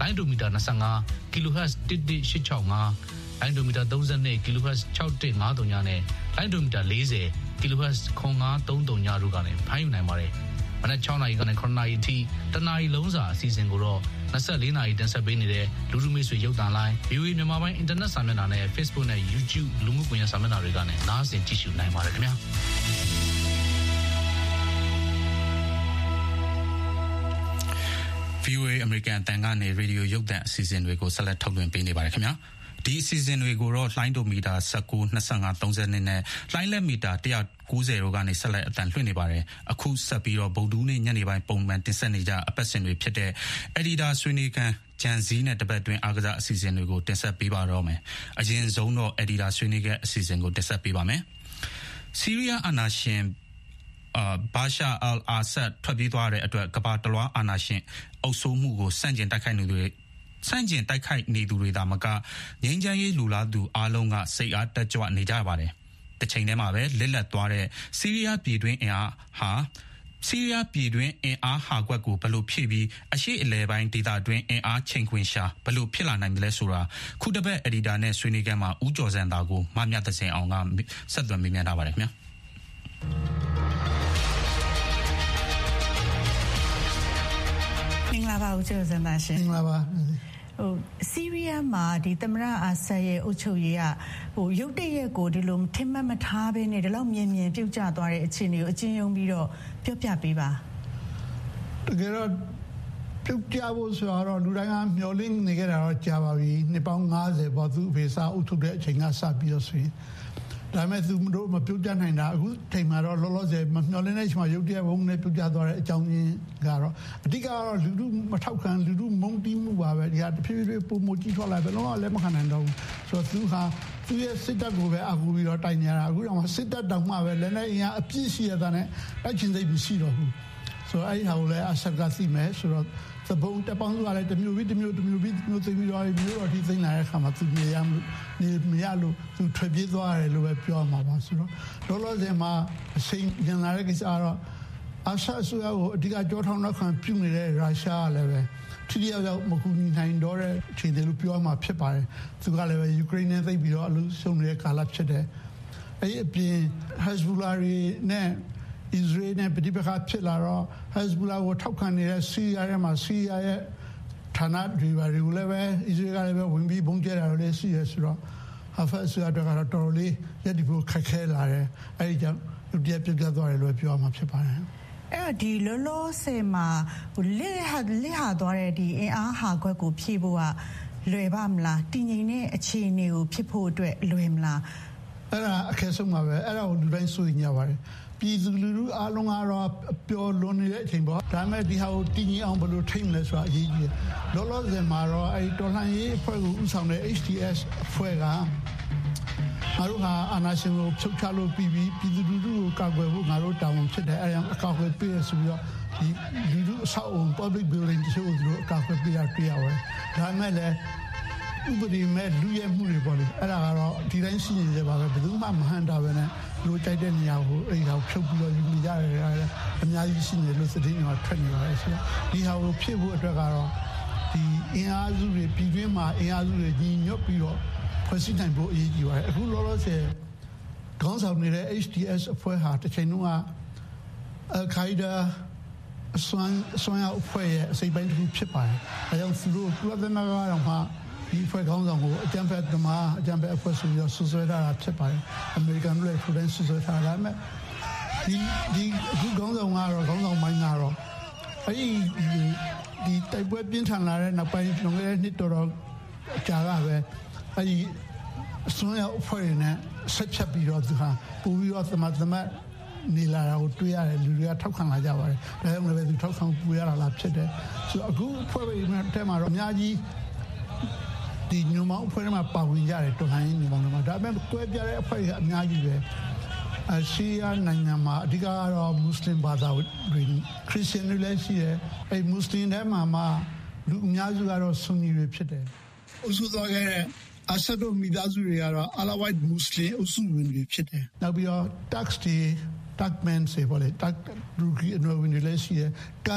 လိုင်းဒိုမီတာ25 kHz 11865 လိုင်းဒိုမီတာ32 kHz 6153နဲ့လိုင်းဒိုမီတာ40 kHz 9530တို့ကနေဖမ်းယူနိုင်ပါတယ်မနက်6နာရီကနေ9နာရီအထိတနာရီလုံးစာအစီအစဉ်ကိုတော့24နာရီတင်ဆက်ပေးနေတဲ့လူလူမိတ်ဆွေရုပ်သံလိုင်း VOA မြန်မာပိုင်းအင်တာနက်စာမျက်နှာနဲ့ Facebook နဲ့ YouTube လူမှုကွန်ရက်စာမျက်နှာတွေကနေနားဆင်ကြည့်ရှုနိုင်ပါတယ်ခင်ဗျာ VOA အမေရိကန်အသံကနေရေဒီယိုရုပ်သံအစီအစဉ်တွေကိုဆက်လက်ထုတ်လွှင့်ပေးနေပါတယ်ခင်ဗျာဒီအစီအစဉ်တွေကိုတော့လှိုင်းဒိုမီတာ19 25 30နဲ့လှိုင်းလက်မီတာ190တို့ကနေဆက်လက်အသံလွှင့်နေပါတယ်အခုဆက်ပြီးတော့ဗုဒ္ဓဦးနေ့ညနေပိုင်းပုံမှန်တင်ဆက်နေကြအပတ်စဉ်တွေဖြစ်တဲ့ Editor ဆွေးနွေးခန်းဂျန်ဇီနဲ့တပတ်တွင်အားကစားအစီအစဉ်တွေကိုတင်ဆက်ပေးပါတော့မယ်အရင်ဆုံးတော့ Editor ဆွေးနွေးခန်းအစီအစဉ်ကိုတင်ဆက်ပေးပါမယ်ဆီးရီးယားအာဏာရှင်ဘာရှာအယ်အာဆတ်ထွက်ပြေးသွားတဲ့အတွက်ကမ္ဘာတလွှားအာဏာရှင်အုပ်စိုးမှုကိုစန့်ကျင်တိုက်ခိုက်နေသူတွေသာမကငြိမ်းချမ်းရေးလူလားသူအားလုံးကစိတ်အားတက်ကြွနေကြပါတယ်။တစ်ချိန်တည်းမှာပဲလစ်လက်သွားတဲ့ဆီးရီးယားပြည်တွင်းအင်အားဟာကွက်ကိုဘယ်လိုဖြည့်ပြီးအရှိအလဲပိုင်းဒေသတွင်းအင်အားချိန်ခွင်ရှာဘယ်လိုဖြစ်လာနိုင်မလဲဆိုတာခုတစ်ပတ်အဒီတာနဲ့ဆွေးနွေးခန်းမှာဦးကျော်စံသာကိုမမြတ်သစင်အောင်ကဆက်သွယ်မေးမြန်းထားပါတယ်ခင်ဗျာ။မင်္ဂလာပါဦးကျော်စံသာရှင်မင်္ဂလာပါဆီးရီးယားမှာဒီသမ္မတအာဆတ်ရဲ့အုပ်ချုပ်ရေးကရုတ်တရက်ကိုဒီလိုထင်မှတ်မထားဘဲနဲ့ဒီလောက်မြင်ပြုတ်ကျသွားတဲ့အခြေအနေကိုအချင်းယုံပြီးတော့ပြောပြပေးပါတကယ်တော့ပြုတ်ကျဖို့ဆိုတော့လူတိုင်းကမျှော်လင့်နေကြတာတော့ကြာပါပြီနှစ်ပေါင်း90ပေါ့သူအဖေစာအုပ်ချုပ်တဲ့အချိန်ကစပြီးတော့ဆိုရင်ဒါမဲ့သူတို့မပြုတ်ကျနိုင်တာအခုချိန်မှာတော့လောလောဆယ်မမျှော်လင့်တဲ့ချိန်မှာရုတ်တရက်ဘုံနဲ့ပြုတ်ကျသွားတဲ့အကြောင်းရင်းကတော့အဓိကတော့လူလူမထောက်ခံလူလူမုန်းတီးမှုပါပဲဒီဟာတဖြည်းဖြည်းပုံမကြီးထွက်လာဘယ်တော့မှလည်းမခံနိုင်တော့ဘူးဆိုတော့သူရဲ့စစ်တပ်ကိုပဲအကူပြီးတော့တိုက်နေရတာအခုတော့စစ်တပ်တောင်မှပဲလည်းနဲ့အင်အားအပြည့်ရှိရတဲ့နဲ့တိုက်ချင်စိတ်မရှိတော့ဘူးဆိုတော့အဲ့ဒီဟာကိုလည်းအဆက်ကသိမယ်ဆိုတော့သဘုံတပေါင်းစုကလည်းတမျိုးပြီးသိပြီးတော့မျိုးတော့ဒီသိလာတဲ့အခါမှာသူနေရလို့သူထွက်ပြေးသွားတယ်လို့ပဲပြောမှာပါဆိုတော့လောလောဆယ်မှာအချိန်ညံလာတဲ့ကိစ္စကတော့အာဆတ်အစိုးရကိုအဓိကကြောထောင်နောက်ခံပြုနေတဲ့ရုရှားကလည်းပဲထိတိယောက်မကူညီနိုင်တော့တဲ့အခြေအနေလို့ပြောမှာဖြစ်ပါတယ်သူကလည်းပဲယူကရိန်းနဲ့သိပြီးတော့အလို့ရှုံနေတဲ့ကာလဖြစ်တယ်အဲ့ဒီအပြင် Hezbollah နဲ့Israel နဲ့ပြည်ပခါဖြစ်လာတော့ Hezbollah ကိုထောက်ခံနေတဲ့ဆီးရီးယားရဲ့ဌာနတွေလည်းပဲ Israel ကလည်းပဲဝင်ပြီးဘုံကျဲတာလည်းရှိရဆိုတော့ဟာဖတ်ဆိုတော့တော်တော်လေးရည်တည်ဖို့ခက်ခဲလာတယ်အဲ့ဒီကြောင့်လူတရက်ပြတ်သွားတယ်လို့ပြောမှာဖြစ်ပါတယ်အဲ့ဒီလောလောဆယ်မှာလက်ဟာသွားတဲ့ဒီအင်အားဟာခွက်ကိုဖြည့်ဖို့ကလွယ်ပါမလားတည်ငြိမ်တဲ့အခြေအနေကိုဖြစ်ဖို့အတွက်လွယ်မလားအဲ့ဒါအခက်ဆုံးပါပဲအဲ့ဒါကိုလူတိုင်းစိုးရိမ်ကြပါတယ်ပြည်သူလူထုအားလုံးကတော့ပျော်လွန်နေတဲ့အချိန်ပေါ့ဒါမဲ့ဒီဟာကိုတည်ငြိမ်အောင်ဘယ်လိုထိမ့်လဲဆိုတာအရေးကြီးတယ်လောလောဆယ်မှာတော့အဲ့တော်လှန်ရေးအဖွဲ့ကိုဦးဆောင်တဲ့ HTS အဖွဲ့ကငါတို့ဟာအာဏာရှင်ကိုဖြုတ်ချလို့ပြီးပြီးပြည်သူလူထုကိုကာကွယ်ဖို့ငါတို့တာဝန်ဖြစ်တယ်အဲ့ဒါအကာအကွယ်ပေးရဆိုပြီးတော့ဒီလူထုအဆောက်အုံ public building တို့ကိုအကာအကွယ်ပေးရပါတယ်ဒါမဲ့လည်းဥပဒေမဲ့လူရဲမှုတွေပေါ့လေအဲ့ဒါကတော့ဒီတိုင်းရှိနေကြပါပဲဘယ်သူမှမဟန်တာပဲနဲ့လူကြိုက်တဲ့နေရာကိုအဲ့ဒါဖြုတ်ပြီးတော့ယူနေကြရတယ်အများကြီးရှိနေလို့စတဲ့နေရာထွက်နေပါတယ်ဆိုတော့ဒီဟာကိုဖြစ်ဖို့အတွက်ကတော့ဒီအင်အားစုတွေပြည်တွင်းမှာအင်အားစုတွေညီညွတ်ပြီးတော့ဖွဲ့စည်းနိုင်ဖို့အရေးကြီးပါတယ်အခုလောလောဆယ်ခေါင်းဆောင်နေတဲ့ HTS အဖွဲ့ဟာတစ်ချိန်လုံးက Al-Qaeda ဆွမ်းရောက်အဖွဲ့ရဲ့အစိပ်ပိုင်းတစ်ခုဖြစ်ပါတယ်အဲကြောင့်သူတို့ကုလသမဂ္ဂကတော့မှဒီဖွဲ့ခေါင်းဆောင်ကိုအကြံဖက်သမားအကြံဖက်အဖွဲ့ဆိုပြီးတော့ဆွဆွဲထားတာဖြစ်ပါတယ်အမေရိကန်တို့လည်းထူတိုင်းဆွဆွဲထားတာမဲ့ဒီအခုခေါင်းဆောင်ကတော့ခေါင်းဆောင်ပိုင်းကတော့ဒီတိုက်ပွဲပြင်းထန်လာတဲ့နောက်ပိုင်းလွန်ခဲ့တဲ့နှစ်တော်ကြာကပဲအဲဒီဆွမ်းရောက်အဖွဲ့နဲ့ဆက်ဖြတ်ပြီးတော့သူဟာပို့ပြီးတော့သမတ်နေလာတာကိုတွေ့ရတယ်လူတွေကထောက်ခံလာကြပါတယ်ဒါကြောင့်လည်းသူထောက်ခံပူရတာလားဖြစ်တယ်ဆိုတော့အခုအဖွဲ့ထဲမှာတော့အများကြီးဒီညမောင်အဖွဲ့မှာပါဝင်ကြတယ်တော်ဟန်ညမောင်တွေမှာဒါပေမဲ့ကွဲပြားတဲ့အဖွဲ့ကအများကြီးပဲအရှိယာနိုင်ငံမှာအဓိကကတော့မွတ်စလင်ဘာသာဝင်ခရစ်ယာန်တွေလည်းရှိတယ်အဲမွတ်စလင်တွေမှာလူအများစုကတော့ဆွန်နီတွေဖြစ်တယ်အုပ်စုသွားခဲ့တဲ့အဆတ်တို့မိသားစုတွေကတော့အလာဝိုက်မွတ်စလင်အုပ်စုဝင်တွေဖြစ်တယ်နောက်ပြီးတော့ tax တွေ taxman တွေပေါ့လေ tax လူကြီးအနော်ဝင်တွေလည်းရှိတယ်